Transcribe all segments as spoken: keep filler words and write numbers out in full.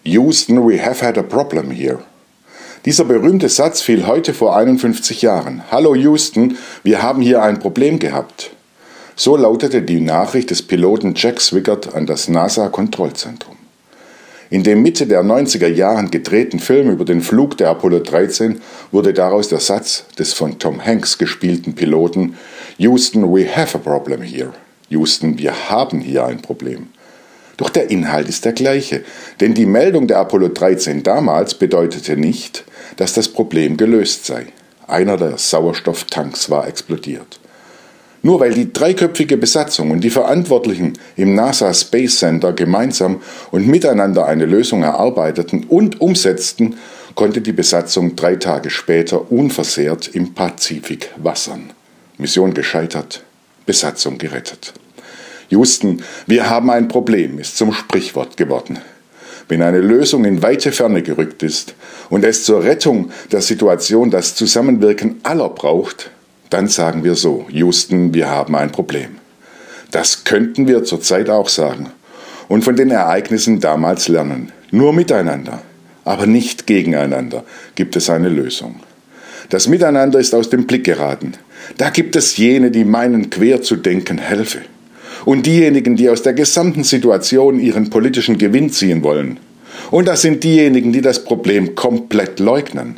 Houston, we have had a problem here. Dieser berühmte Satz fiel heute vor einundfünfzig Jahren. Hallo Houston, wir haben hier ein Problem gehabt. So lautete die Nachricht des Piloten Jack Swigert an das NASA-Kontrollzentrum. In dem Mitte der neunziger Jahren gedrehten Film über den Flug der Apollo dreizehn wurde daraus der Satz des von Tom Hanks gespielten Piloten Houston, we have a problem here. Houston, wir haben hier ein Problem. Doch der Inhalt ist der gleiche, denn die Meldung der Apollo dreizehn damals bedeutete nicht, dass das Problem gelöst sei. Einer der Sauerstofftanks war explodiert. Nur weil die dreiköpfige Besatzung und die Verantwortlichen im NASA Space Center gemeinsam und miteinander eine Lösung erarbeiteten und umsetzten, konnte die Besatzung drei Tage später unversehrt im Pazifik wassern. Mission gescheitert, Besatzung gerettet. Houston, wir haben ein Problem, ist zum Sprichwort geworden. Wenn eine Lösung in weite Ferne gerückt ist und es zur Rettung der Situation das Zusammenwirken aller braucht, dann sagen wir so, Houston, wir haben ein Problem. Das könnten wir zurzeit auch sagen und von den Ereignissen damals lernen. Nur miteinander, aber nicht gegeneinander gibt es eine Lösung. Das Miteinander ist aus dem Blick geraten. Da gibt es jene, die meinen, quer zu denken helfe. Und diejenigen, die aus der gesamten Situation ihren politischen Gewinn ziehen wollen. Und das sind diejenigen, die das Problem komplett leugnen.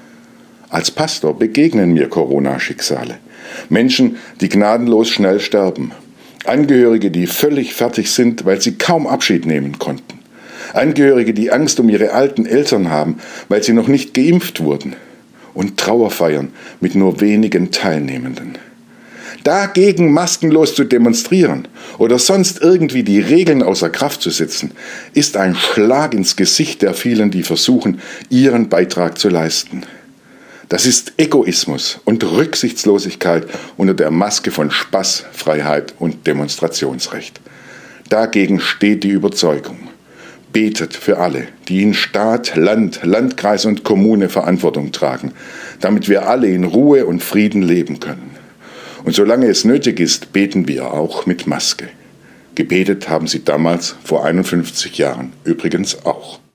Als Pastor begegnen mir Corona-Schicksale. Menschen, die gnadenlos schnell sterben. Angehörige, die völlig fertig sind, weil sie kaum Abschied nehmen konnten. Angehörige, die Angst um ihre alten Eltern haben, weil sie noch nicht geimpft wurden. Und Trauerfeiern mit nur wenigen Teilnehmenden. Dagegen maskenlos zu demonstrieren oder sonst irgendwie die Regeln außer Kraft zu setzen, ist ein Schlag ins Gesicht der vielen, die versuchen, ihren Beitrag zu leisten. Das ist Egoismus und Rücksichtslosigkeit unter der Maske von Spaß, Freiheit und Demonstrationsrecht. Dagegen steht die Überzeugung. Betet für alle, die in Staat, Land, Landkreis und Kommune Verantwortung tragen, damit wir alle in Ruhe und Frieden leben können. Und solange es nötig ist, beten wir auch mit Maske. Gebetet haben sie damals vor einundfünfzig Jahren übrigens auch.